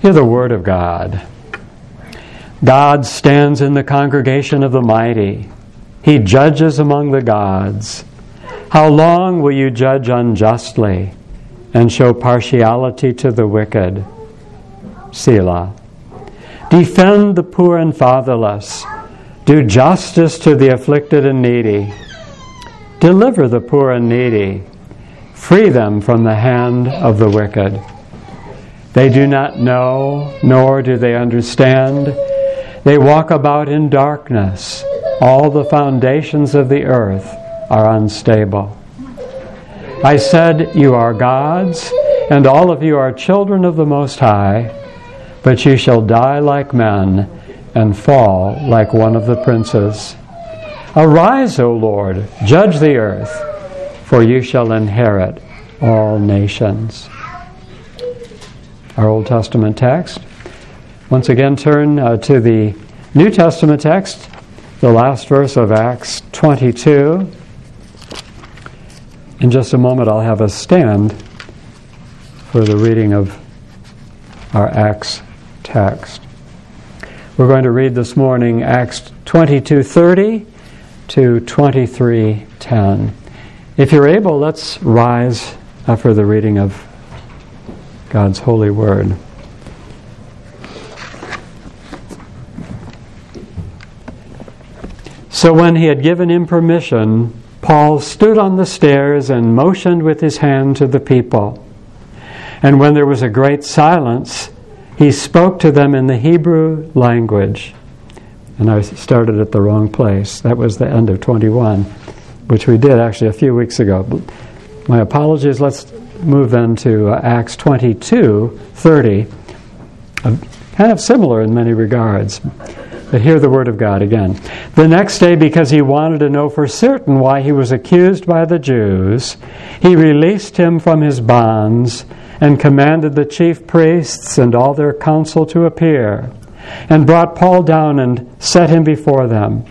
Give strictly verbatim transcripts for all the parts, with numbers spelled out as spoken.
to the Word of God. God stands in the congregation of the mighty. He judges among the gods. How long will you judge unjustly and show partiality to the wicked? Selah. Defend the poor and fatherless. Do justice to the afflicted and needy. Deliver the poor and needy. Free them from the hand of the wicked. They do not know, nor do they understand. They walk about in darkness. All the foundations of the earth are unstable. I said, you are gods, and all of you are children of the Most High, but you shall die like men and fall like one of the princes. Arise, O Lord, judge the earth, for you shall inherit all nations. Our Old Testament text. Once again, turn uh, to the New Testament text, the last verse of Acts twenty-two. In just a moment, I'll have us stand for the reading of our Acts text. We're going to read this morning Acts twenty-two thirty to twenty-three ten. If you're able, let's rise for the reading of God's holy word. So when he had given him permission, Paul stood on the stairs and motioned with his hand to the people. And when there was a great silence, he spoke to them in the Hebrew language. And I started at the wrong place. That was the end of twenty-one, which we did actually a few weeks ago. My apologies. Let's move then to uh, Acts twenty-two thirty. Uh, kind of similar in many regards. But hear the word of God again. The next day, because he wanted to know for certain why he was accused by the Jews, he released him from his bonds and commanded the chief priests and all their council to appear, and brought Paul down and set him before them.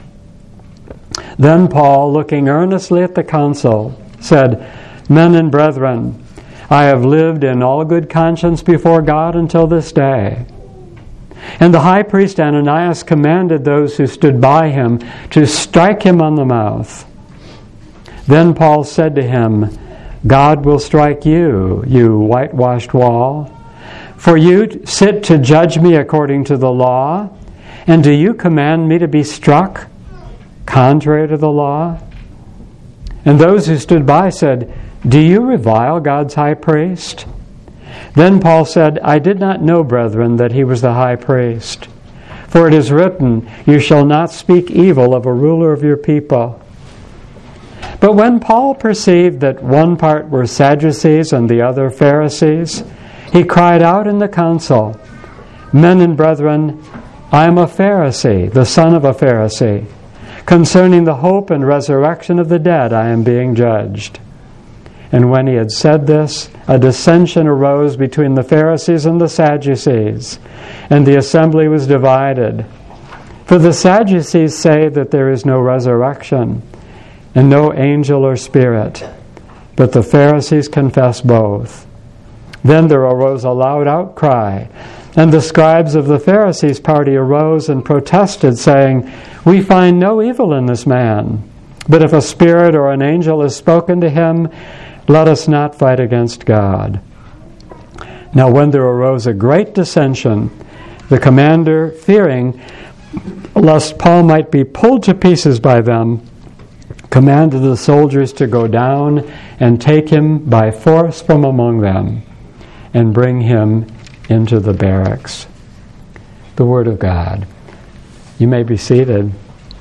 Then Paul, looking earnestly at the council, said, Men and brethren, I have lived in all good conscience before God until this day. And the high priest Ananias commanded those who stood by him to strike him on the mouth. Then Paul said to him, God will strike you, you whitewashed wall. For you sit to judge me according to the law, and do you command me to be struck contrary to the law? And those who stood by said, Do you revile God's high priest? Then Paul said, I did not know, brethren, that he was the high priest. For it is written, You shall not speak evil of a ruler of your people. But when Paul perceived that one part were Sadducees and the other Pharisees, he cried out in the council, Men and brethren, I am a Pharisee, the son of a Pharisee. Concerning the hope and resurrection of the dead I am being judged. And when he had said this, a dissension arose between the Pharisees and the Sadducees, and the assembly was divided. For the Sadducees say that there is no resurrection, and no angel or spirit, but the Pharisees confess both. Then there arose a loud outcry, and the scribes of the Pharisees' party arose and protested, saying, We find no evil in this man, but if a spirit or an angel has spoken to him, let us not fight against God. Now when there arose a great dissension, the commander, fearing lest Paul might be pulled to pieces by them, commanded the soldiers to go down and take him by force from among them and bring him into the barracks. The Word of God. You may be seated.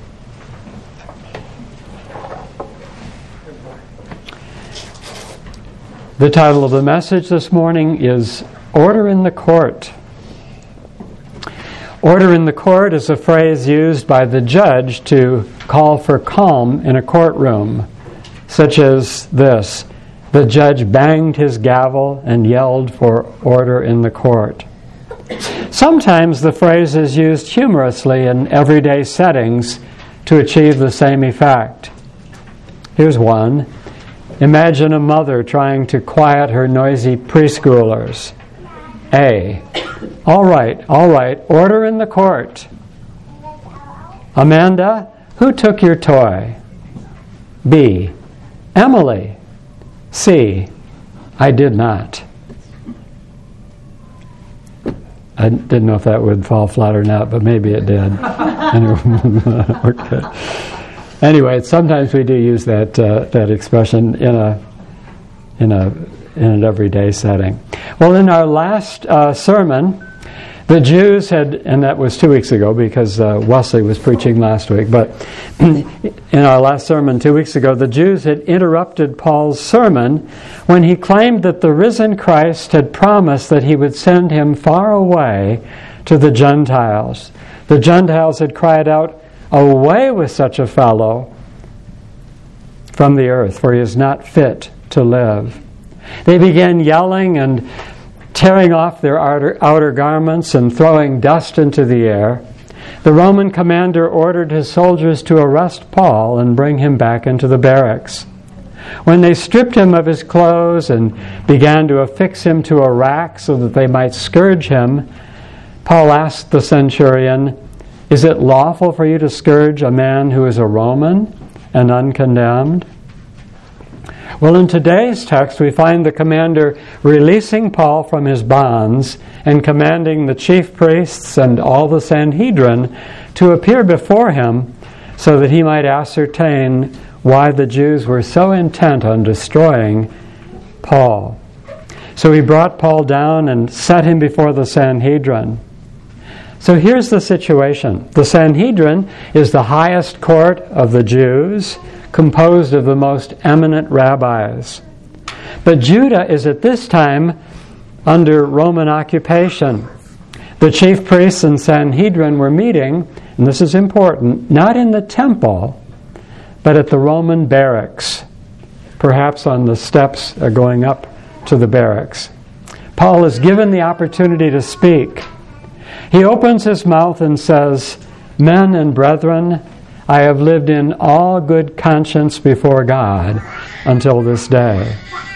The title of the message this morning is Order in the Court. Order in the court is a phrase used by the judge to call for calm in a courtroom, such as this: the judge banged his gavel and yelled for order in the court. Sometimes the phrase is used humorously in everyday settings to achieve the same effect. Here's one. Imagine a mother trying to quiet her noisy preschoolers. A. All right, all right. Order in the court. Amanda, who took your toy? B. Emily. C. I did not. I didn't know if that would fall flat or not, but maybe it did. Okay. Anyway, sometimes we do use that uh, that expression in a in a in an everyday setting. Well, in our last uh, sermon, the Jews had, and that was two weeks ago because uh, Wesley was preaching last week, but in our last sermon two weeks ago, the Jews had interrupted Paul's sermon when he claimed that the risen Christ had promised that he would send him far away to the Gentiles. The Gentiles had cried out, "Away with such a fellow from the earth, for he is not fit to live." They began yelling and tearing off their outer, outer garments and throwing dust into the air. The Roman commander ordered his soldiers to arrest Paul and bring him back into the barracks. When they stripped him of his clothes and began to affix him to a rack so that they might scourge him, Paul asked the centurion, "Is it lawful for you to scourge a man who is a Roman and uncondemned?" Well, in today's text, we find the commander releasing Paul from his bonds and commanding the chief priests and all the Sanhedrin to appear before him so that he might ascertain why the Jews were so intent on destroying Paul. So he brought Paul down and set him before the Sanhedrin. So here's the situation. The Sanhedrin is the highest court of the Jews, composed of the most eminent rabbis. But Judah is at this time under Roman occupation. The chief priests and Sanhedrin were meeting, and this is important, not in the temple, but at the Roman barracks, perhaps on the steps going up to the barracks. Paul is given the opportunity to speak. He opens his mouth and says, "Men and brethren, I have lived in all good conscience before God until this day."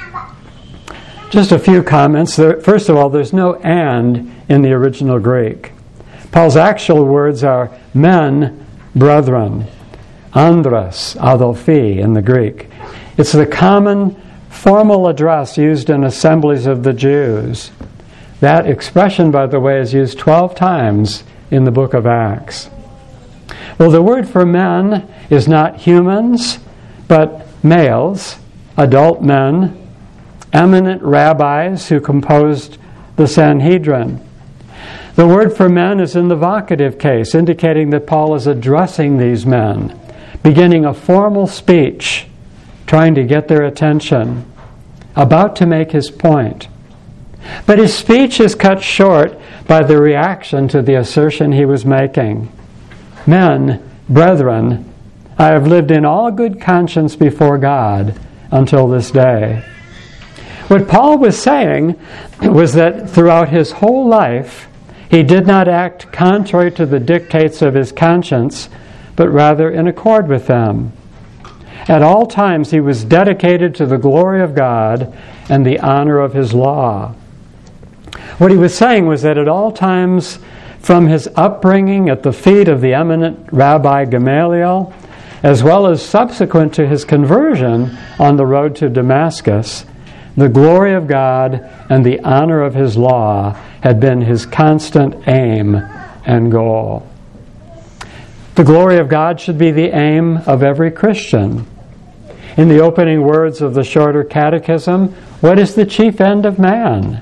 Just a few comments. First of all, there's no "and" in the original Greek. Paul's actual words are men, brethren, andros, adelphi in the Greek. It's the common formal address used in assemblies of the Jews. That expression, by the way, is used twelve times in the book of Acts. Well, the word for men is not humans, but males, adult men, eminent rabbis who composed the Sanhedrin. The word for men is in the vocative case, indicating that Paul is addressing these men, beginning a formal speech, trying to get their attention, about to make his point. But his speech is cut short by the reaction to the assertion he was making. Men, brethren, I have lived in all good conscience before God until this day. What Paul was saying was that throughout his whole life, he did not act contrary to the dictates of his conscience, but rather in accord with them. At all times, he was dedicated to the glory of God and the honor of his law. What he was saying was that at all times, from his upbringing at the feet of the eminent Rabbi Gamaliel, as well as subsequent to his conversion on the road to Damascus, the glory of God and the honor of his law had been his constant aim and goal. The glory of God should be the aim of every Christian. In the opening words of the Shorter Catechism, what is the chief end of man?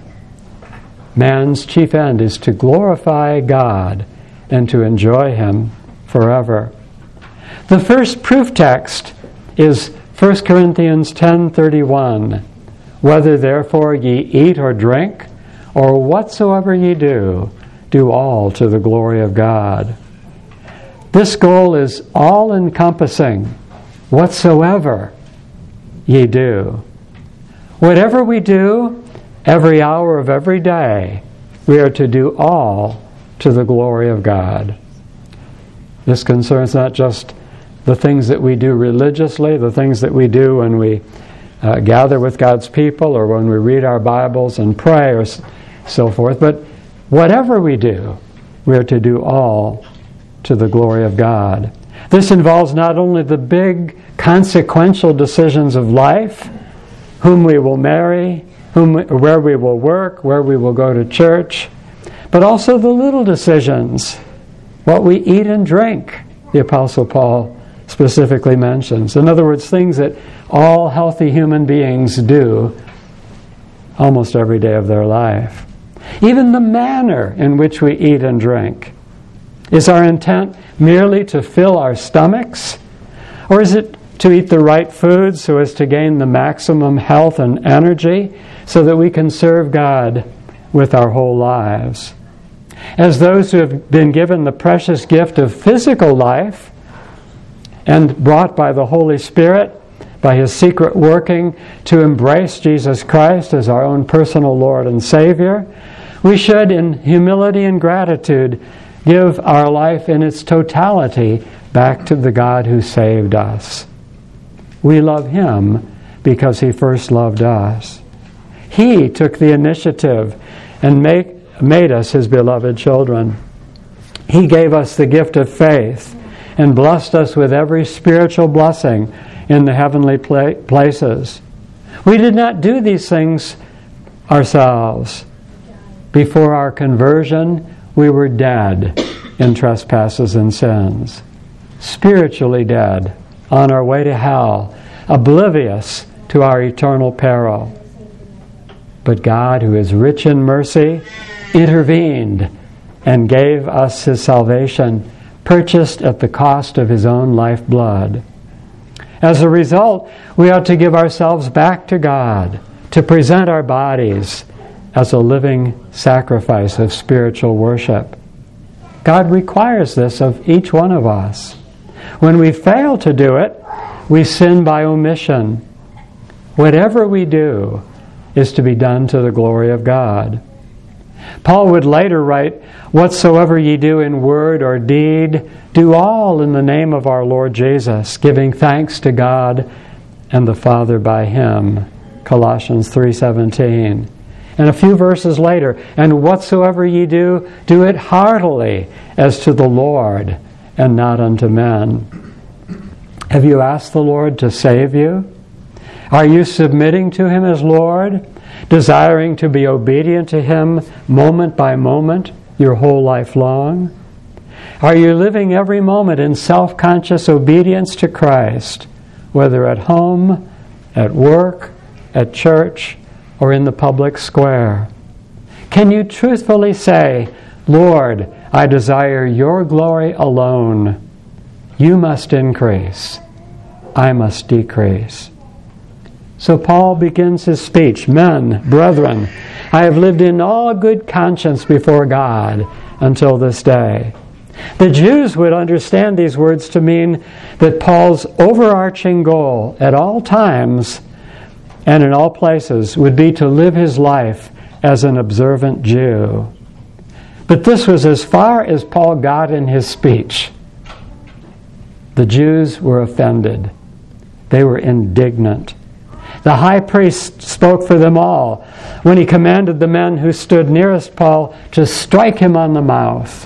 Man's chief end is to glorify God and to enjoy Him forever. The first proof text is First Corinthians ten thirty-one. Whether therefore ye eat or drink, or whatsoever ye do, do all to the glory of God. This goal is all-encompassing. Whatsoever ye do. Whatever we do, every hour of every day, we are to do all to the glory of God. This concerns not just the things that we do religiously, the things that we do when we uh, gather with God's people or when we read our Bibles and pray or so forth, but whatever we do, we are to do all to the glory of God. This involves not only the big consequential decisions of life, whom we will marry, whom, where we will work, where we will go to church, but also the little decisions, what we eat and drink, the Apostle Paul specifically mentions. In other words, things that all healthy human beings do almost every day of their life. Even the manner in which we eat and drink. Is our intent merely to fill our stomachs? Or is it to eat the right food so as to gain the maximum health and energy so that we can serve God with our whole lives? As those who have been given the precious gift of physical life and brought by the Holy Spirit, by His secret working, to embrace Jesus Christ as our own personal Lord and Savior, we should, in humility and gratitude, give our life in its totality back to the God who saved us. We love Him because He first loved us. He took the initiative and make, made us His beloved children. He gave us the gift of faith and blessed us with every spiritual blessing in the heavenly pla- places. We did not do these things ourselves. Before our conversion, we were dead in trespasses and sins, spiritually dead, on our way to hell, oblivious to our eternal peril. But God, who is rich in mercy, intervened and gave us His salvation, purchased at the cost of His own lifeblood. As a result, we ought to give ourselves back to God, to present our bodies as a living sacrifice of spiritual worship. God requires this of each one of us. When we fail to do it, we sin by omission. Whatever we do is to be done to the glory of God. Paul would later write, "Whatsoever ye do in word or deed, do all in the name of our Lord Jesus, giving thanks to God and the Father by Him." Colossians three seventeen. And a few verses later, "And whatsoever ye do, do it heartily, as to the Lord, and not unto men." Have you asked the Lord to save you? Are you submitting to Him as Lord, desiring to be obedient to Him moment by moment, your whole life long? Are you living every moment in self-conscious obedience to Christ, whether at home, at work, at church, or in the public square? Can you truthfully say, "Lord, I desire your glory alone. You must increase. I must decrease"? So Paul begins his speech, "Men, brethren, I have lived in all good conscience before God until this day." The Jews would understand these words to mean that Paul's overarching goal at all times and in all places would be to live his life as an observant Jew. But this was as far as Paul got in his speech. The Jews were offended. They were indignant. The high priest spoke for them all when he commanded the men who stood nearest Paul to strike him on the mouth.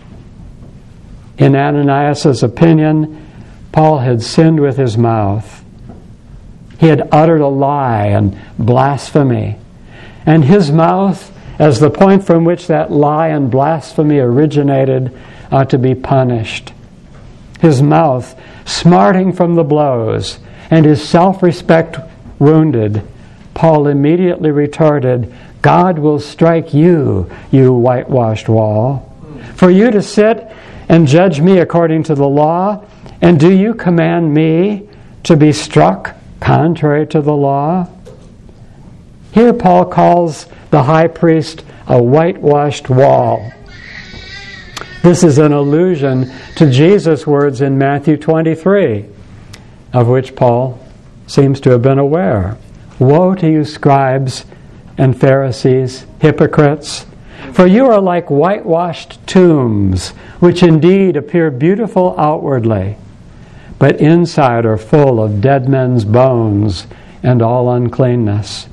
In Ananias' opinion, Paul had sinned with his mouth. He had uttered a lie and blasphemy. And his mouth, as the point from which that lie and blasphemy originated, ought to be punished. His mouth smarting from the blows and his self-respect wounded, Paul immediately retorted, "God will strike you, you whitewashed wall. For you to sit and judge me according to the law, and do you command me to be struck contrary to the law?" Here Paul calls the high priest a whitewashed wall. This is an allusion to Jesus' words in Matthew twenty-three, of which Paul seems to have been aware. "Woe to you, scribes and Pharisees, hypocrites! For you are like whitewashed tombs, which indeed appear beautiful outwardly, but inside are full of dead men's bones and all uncleanness.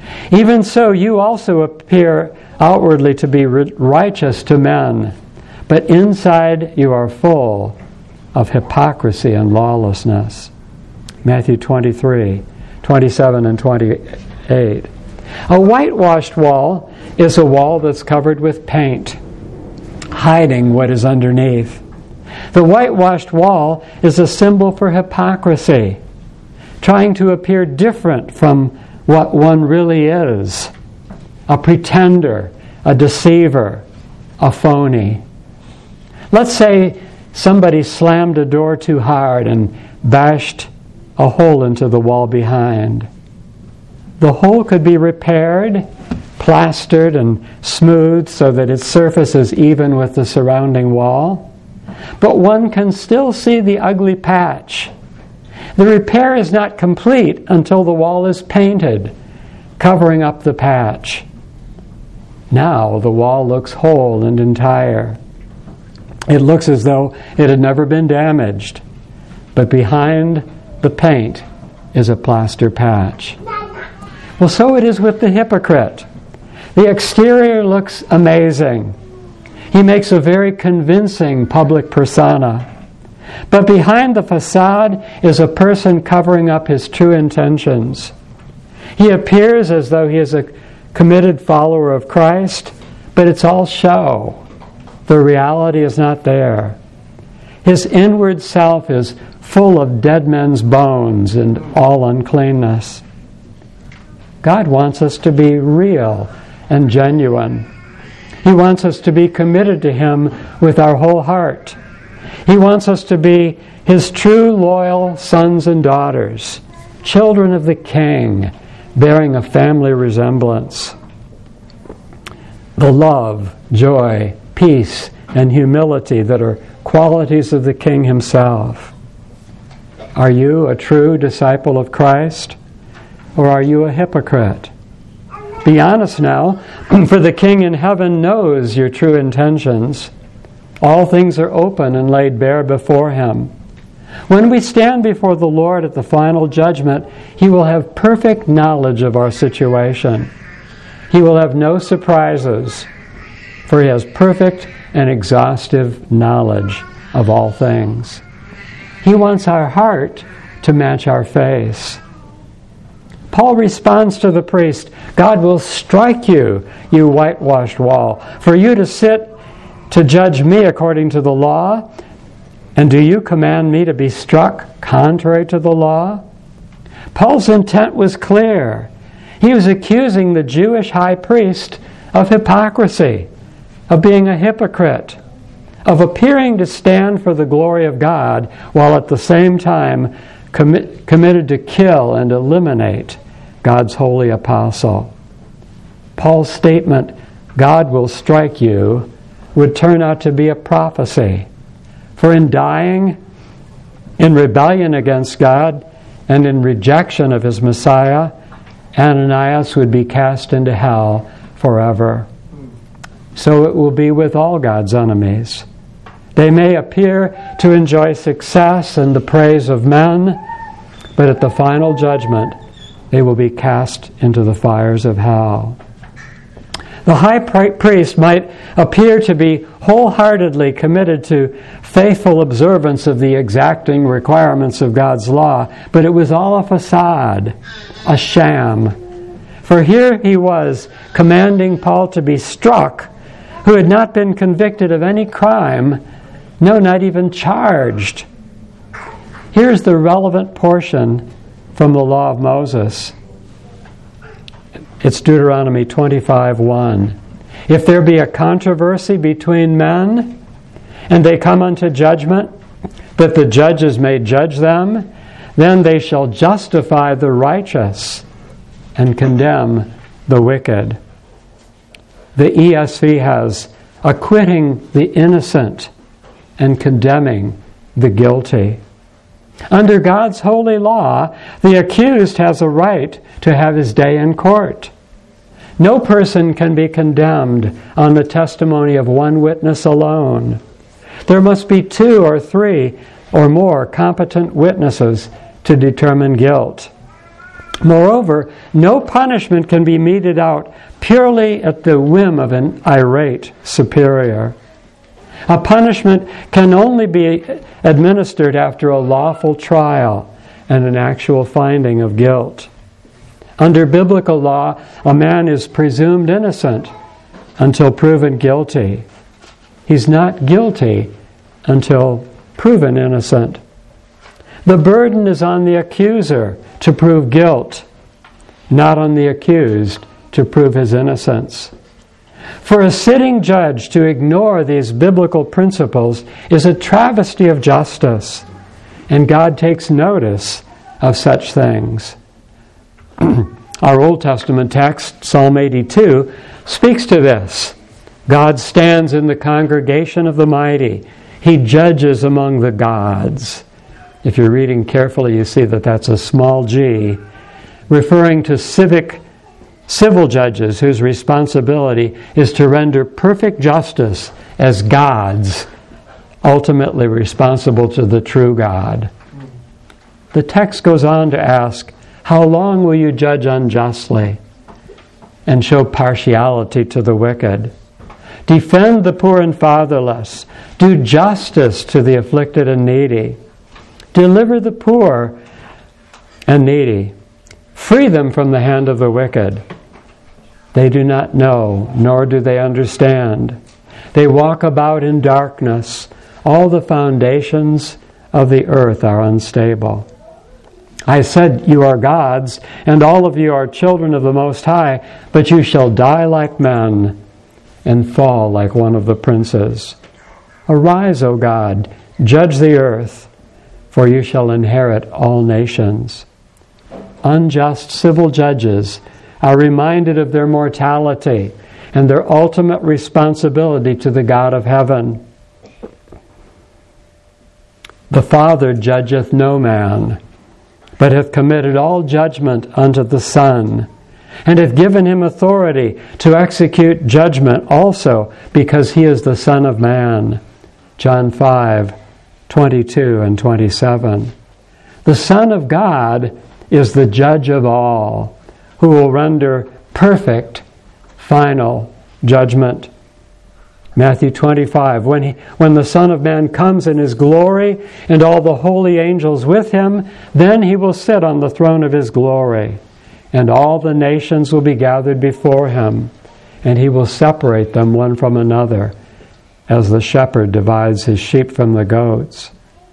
Even so, you also appear outwardly to be righteous to men, but inside you are full of hypocrisy and lawlessness. Matthew twenty-three, twenty-seven and twenty-eight. A whitewashed wall is a wall that's covered with paint, hiding what is underneath. The whitewashed wall is a symbol for hypocrisy, trying to appear different from what one really is. A pretender, a deceiver, a phony. Let's say somebody slammed a door too hard and bashed a hole into the wall behind. The hole could be repaired, plastered, and smoothed so that its surface is even with the surrounding wall. But one can still see the ugly patch. The repair is not complete until the wall is painted, covering up the patch. Now the wall looks whole and entire. It looks as though it had never been damaged, but behind the paint is a plaster patch. Well, so it is with the hypocrite. The exterior looks amazing. He makes a very convincing public persona. But behind the facade is a person covering up his true intentions. He appears as though he is a committed follower of Christ, but it's all show. The reality is not there. His inward self is full of dead men's bones and all uncleanness. God wants us to be real and genuine. He wants us to be committed to Him with our whole heart. He wants us to be His true, loyal sons and daughters, children of the King, bearing a family resemblance. The love, joy, peace, and humility that are qualities of the King Himself. Are you a true disciple of Christ, or are you a hypocrite? Be honest now, for the King in heaven knows your true intentions. All things are open and laid bare before Him. When we stand before the Lord at the final judgment, He will have perfect knowledge of our situation. He will have no surprises, for He has perfect and exhaustive knowledge of all things. He wants our heart to match our face. Paul responds to the priest, God will strike you, you whitewashed wall, for you to sit to judge me according to the law. And do you command me to be struck contrary to the law? Paul's intent was clear. He was accusing the Jewish high priest of hypocrisy, of being a hypocrite, of appearing to stand for the glory of God while at the same time commi- committed to kill and eliminate God's holy apostle. Paul's statement, God will strike you, would turn out to be a prophecy. For in dying, in rebellion against God, and in rejection of His Messiah, Ananias would be cast into hell forever. So it will be with all God's enemies. They may appear to enjoy success and the praise of men, but at the final judgment, they will be cast into the fires of hell. The high priest might appear to be wholeheartedly committed to faithful observance of the exacting requirements of God's law, but it was all a facade, a sham. For here he was commanding Paul to be struck, who had not been convicted of any crime, no, not even charged. Here's the relevant portion from the law of Moses. It's Deuteronomy twenty-five one. If there be a controversy between men, and they come unto judgment, that the judges may judge them, then they shall justify the righteous and condemn the wicked. The E S V has acquitting the innocent and condemning the guilty. Under God's holy law, the accused has a right to have his day in court. No person can be condemned on the testimony of one witness alone. There must be two or three or more competent witnesses to determine guilt. Moreover, no punishment can be meted out purely at the whim of an irate superior. A punishment can only be administered after a lawful trial and an actual finding of guilt. Under biblical law, a man is presumed innocent until proven guilty. He's not guilty until proven innocent. The burden is on the accuser to prove guilt, not on the accused to prove his innocence. For a sitting judge to ignore these biblical principles is a travesty of justice, and God takes notice of such things. Our Old Testament text, Psalm eighty-two, speaks to this. God stands in the congregation of the mighty. He judges among the gods. If you're reading carefully, you see that that's a small g, referring to civic civil judges whose responsibility is to render perfect justice as gods, ultimately responsible to the true God. The text goes on to ask, how long will you judge unjustly and show partiality to the wicked? Defend the poor and fatherless. Do justice to the afflicted and needy. Deliver the poor and needy. Free them from the hand of the wicked. They do not know, nor do they understand. They walk about in darkness. All the foundations of the earth are unstable. I said, you are gods, and all of you are children of the Most High, but you shall die like men and fall like one of the princes. Arise, O God, judge the earth, for you shall inherit all nations. Unjust civil judges are reminded of their mortality and their ultimate responsibility to the God of heaven. The Father judgeth no man, but hath committed all judgment unto the Son, and hath given him authority to execute judgment also, because he is the Son of Man. John five, twenty-two and twenty-seven. The Son of God is the judge of all, who will render perfect, final judgment. Matthew twenty-five, when, he, when the Son of Man comes in his glory and all the holy angels with him, then he will sit on the throne of his glory, and all the nations will be gathered before him, and he will separate them one from another, as the shepherd divides his sheep from the goats.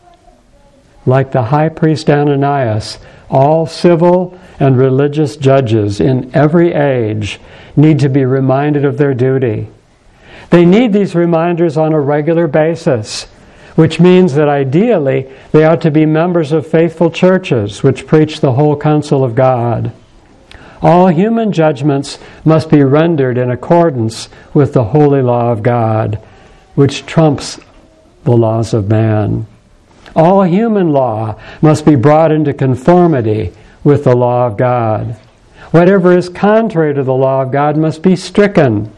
Like the high priest Ananias, all civil and religious judges in every age need to be reminded of their duty. They need these reminders on a regular basis, which means that ideally they ought to be members of faithful churches which preach the whole counsel of God. All human judgments must be rendered in accordance with the holy law of God, which trumps the laws of man. All human law must be brought into conformity with the law of God. Whatever is contrary to the law of God must be stricken.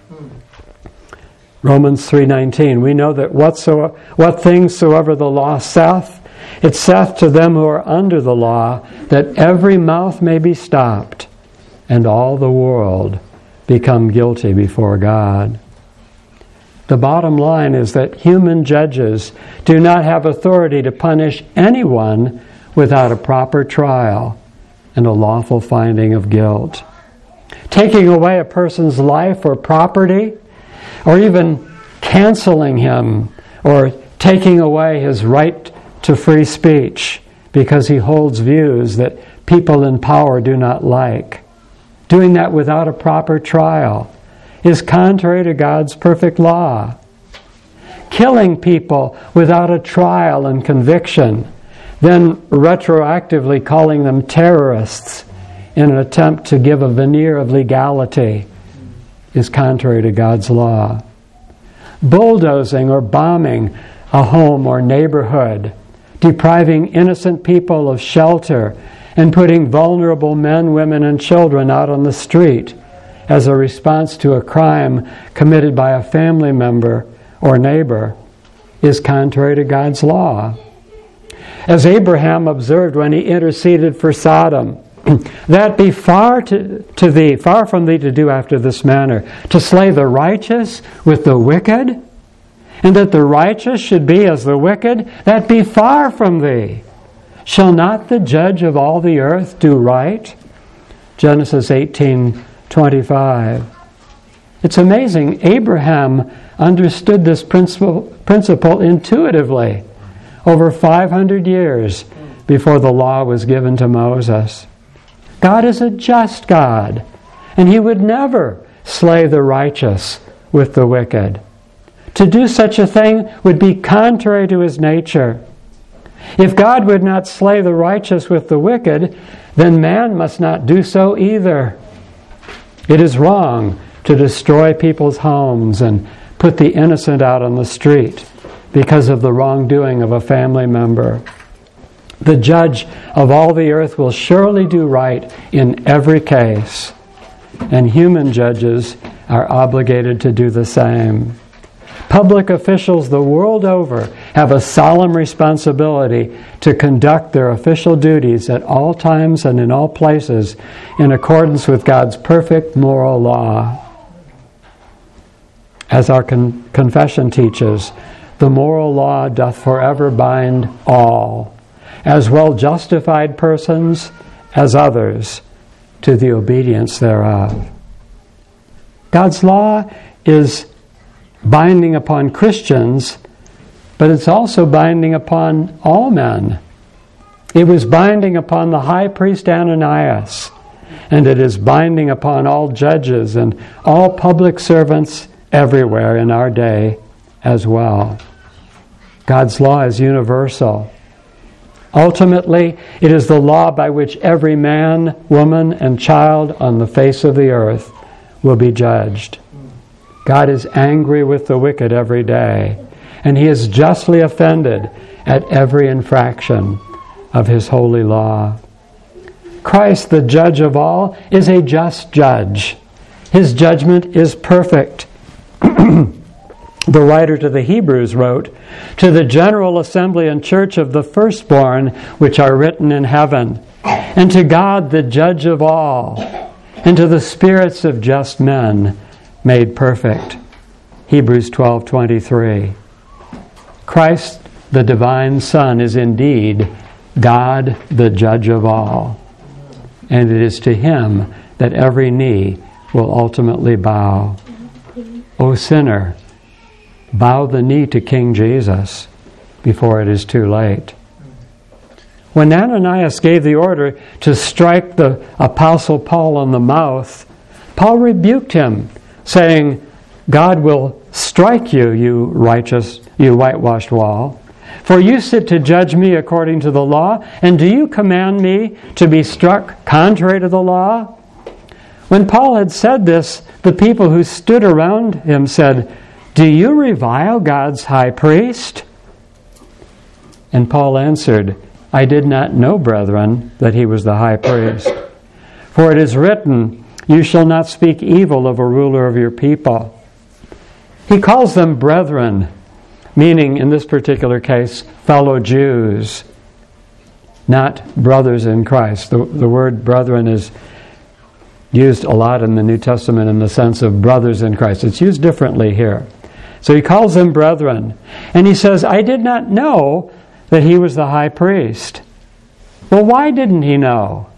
Romans three nineteen, we know that whatsoever, what things soever the law saith, it saith to them who are under the law, that every mouth may be stopped, and all the world become guilty before God. The bottom line is that human judges do not have authority to punish anyone without a proper trial and a lawful finding of guilt. Taking away a person's life or property, or even canceling him, or taking away his right to free speech because he holds views that people in power do not like, doing that without a proper trial, is contrary to God's perfect law. Killing people without a trial and conviction, then retroactively calling them terrorists in an attempt to give a veneer of legality, is contrary to God's law. Bulldozing or bombing a home or neighborhood, depriving innocent people of shelter, and putting vulnerable men, women, and children out on the street as a response to a crime committed by a family member or neighbor, is contrary to God's law. As Abraham observed when he interceded for Sodom, That be far to, to thee, far from thee to do after this manner, to slay the righteous with the wicked, and that the righteous should be as the wicked, that be far from thee. Shall not the judge of all the earth do right? Genesis eighteen twenty-five. It's amazing. Abraham understood this principle, principle intuitively over five hundred years before the law was given to Moses. God is a just God, and He would never slay the righteous with the wicked. To do such a thing would be contrary to His nature. If God would not slay the righteous with the wicked, then man must not do so either. It is wrong to destroy people's homes and put the innocent out on the street because of the wrongdoing of a family member. The judge of all the earth will surely do right in every case, and human judges are obligated to do the same. Public officials the world over have a solemn responsibility to conduct their official duties at all times and in all places in accordance with God's perfect moral law. As our con- confession teaches, the moral law doth forever bind all, as well justified persons as others, to the obedience thereof. God's law is binding upon Christians, but it's also binding upon all men. It was binding upon the high priest Ananias, and it is binding upon all judges and all public servants everywhere in our day as well. God's law is universal. Ultimately, it is the law by which every man, woman, and child on the face of the earth will be judged. God is angry with the wicked every day, and He is justly offended at every infraction of His holy law. Christ, the judge of all, is a just judge. His judgment is perfect. The writer to the Hebrews wrote, "To the general assembly and church of the firstborn which are written in heaven, and to God the judge of all, and to the spirits of just men made perfect." Hebrews twelve twenty-three. Christ, the divine Son, is indeed God, the judge of all, and it is to Him that every knee will ultimately bow. O sinner, bow the knee to King Jesus before it is too late. When Ananias gave the order to strike the Apostle Paul on the mouth, Paul rebuked him, saying, "God will strike you, you righteous, you whitewashed wall. For you sit to judge me according to the law, and do you command me to be struck contrary to the law?" When Paul had said this, the people who stood around him said, "Do you revile God's high priest?" And Paul answered, "I did not know, brethren, that he was the high priest. For it is written, you shall not speak evil of a ruler of your people." He calls them brethren, meaning, in this particular case, fellow Jews, not brothers in Christ. The, the word brethren is used a lot in the New Testament in the sense of brothers in Christ. It's used differently here. So he calls them brethren. And he says, "I did not know that he was the high priest." Well, why didn't he know?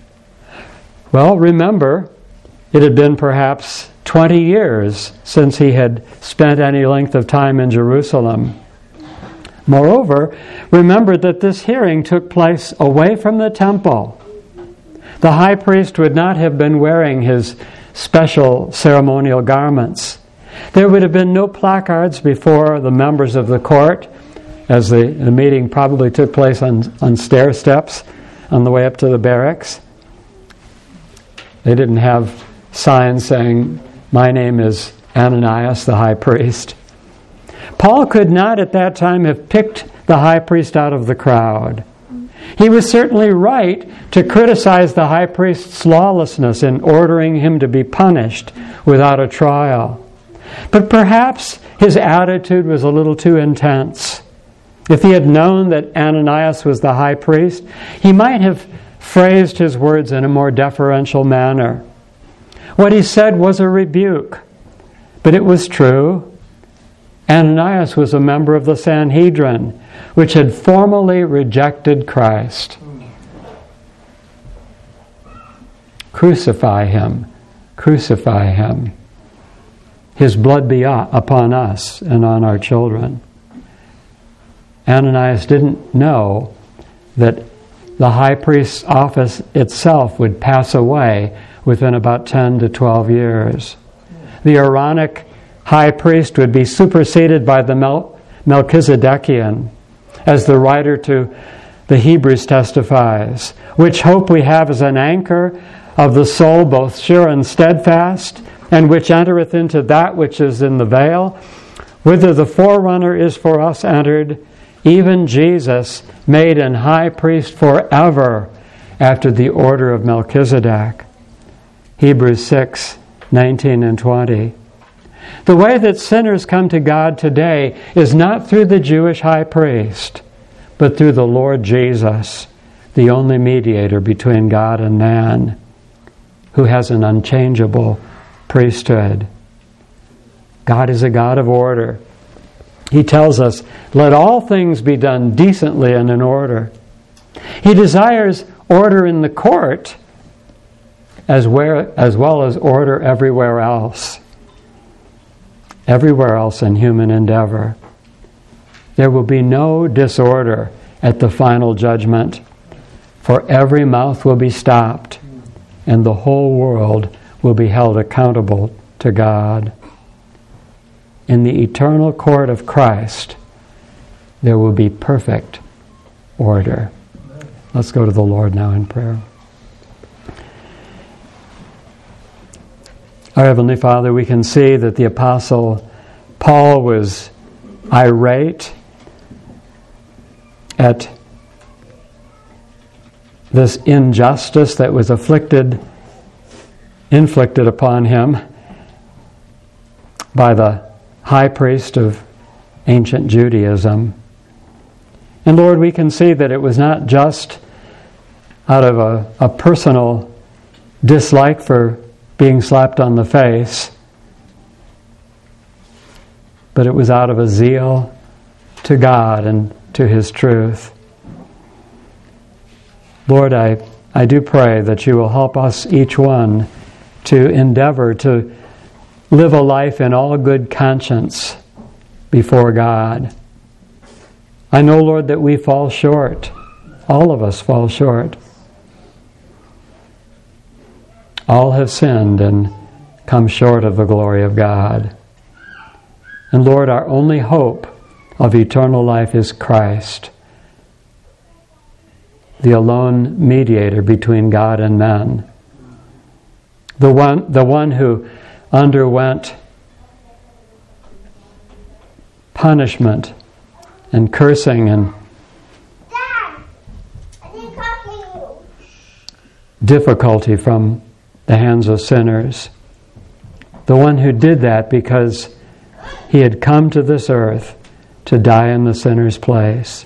Well, remember, it had been perhaps twenty years since he had spent any length of time in Jerusalem. Moreover, remember that this hearing took place away from the temple. The high priest would not have been wearing his special ceremonial garments. There would have been no placards before the members of the court, as the, the meeting probably took place on, on stair steps on the way up to the barracks. They didn't have signs saying, "My name is Ananias, the high priest." Paul could not at that time have picked the high priest out of the crowd. He was certainly right to criticize the high priest's lawlessness in ordering him to be punished without a trial. But perhaps his attitude was a little too intense. If he had known that Ananias was the high priest, he might have phrased his words in a more deferential manner. What he said was a rebuke, but it was true. Ananias was a member of the Sanhedrin, which had formally rejected Christ. Crucify him, crucify him. His blood be upon us and on our children. Ananias didn't know that the high priest's office itself would pass away within about ten to twelve years. The Aaronic high priest would be superseded by the Mel- Melchizedekian, as the writer to the Hebrews testifies, which hope we have as an anchor of the soul, both sure and steadfast, and which entereth into that which is in the veil, whither the forerunner is for us entered, even Jesus, made an high priest forever after the order of Melchizedek. Hebrews six, nineteen and twenty. The way that sinners come to God today is not through the Jewish high priest, but through the Lord Jesus, the only mediator between God and man, who has an unchangeable priesthood. God is a God of order. He tells us, let all things be done decently and in order. He desires order in the court as, where, as well as order everywhere else. Everywhere else in human endeavor. There will be no disorder at the final judgment, for every mouth will be stopped, and the whole world will be held accountable to God. In the eternal court of Christ, there will be perfect order. Let's go to the Lord now in prayer. Our Heavenly Father, we can see that the Apostle Paul was irate at this injustice that was afflicted, inflicted upon him by the high priest of ancient Judaism. And Lord, we can see that it was not just out of a, a personal dislike for being slapped on the face, but it was out of a zeal to God and to His truth. Lord, I, I do pray that you will help us each one to endeavor to live a life in all good conscience before God. I know, Lord, that we fall short. All of us fall short. All have sinned and come short of the glory of God. And Lord, our only hope of eternal life is Christ, the alone mediator between God and men. The one, the one who underwent punishment and cursing and Dad, I need coffee. difficulty from the hands of sinners. The one who did that because he had come to this earth to die in the sinner's place.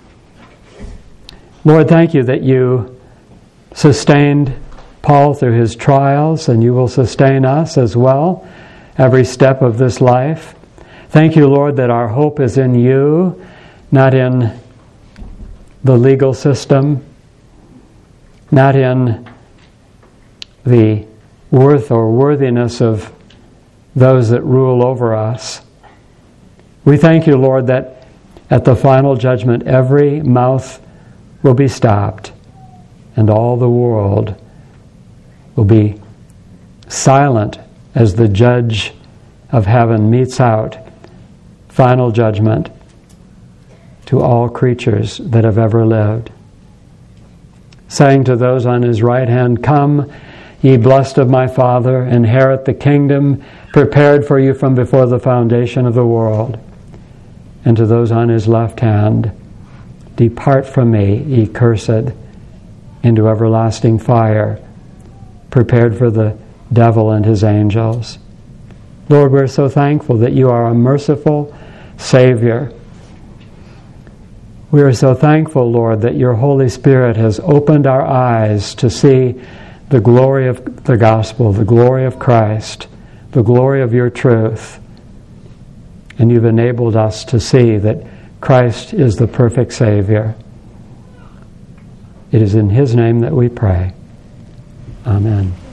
Lord, thank you that you sustained Paul through his trials, and you will sustain us as well every step of this life. Thank you, Lord, that our hope is in you, not in the legal system, not in the worth or worthiness of those that rule over us. We thank you, Lord, that at the final judgment every mouth will be stopped and all the world will be silent as the judge of heaven metes out final judgment to all creatures that have ever lived, saying to those on his right hand, "Come, ye blessed of my Father, inherit the kingdom prepared for you from before the foundation of the world." And to those on his left hand, "Depart from me, ye cursed, into everlasting fire, prepared for the devil and his angels." Lord, we're so thankful that you are a merciful Savior We are so thankful, Lord, that your Holy Spirit has opened our eyes to see the glory of the gospel, the glory of Christ, the glory of your truth. And you've enabled us to see that Christ is the perfect Savior. It is in his name that we pray. Amen.